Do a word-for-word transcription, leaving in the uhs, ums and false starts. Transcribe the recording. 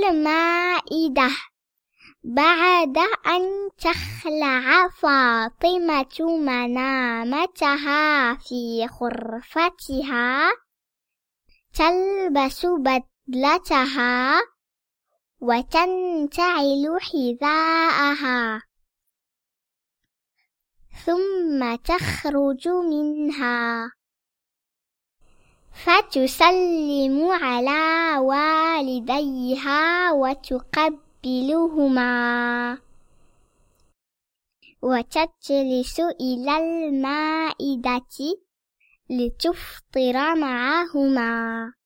المائدة بعد أن تخلع فاطمة منامتها في غرفتها تلبس بدلتها وتنتعل حذاءها، ثم تخرج منها فتسلم على والديها وتقبلهما وتجلس إلى المائدة لتفطر معهما.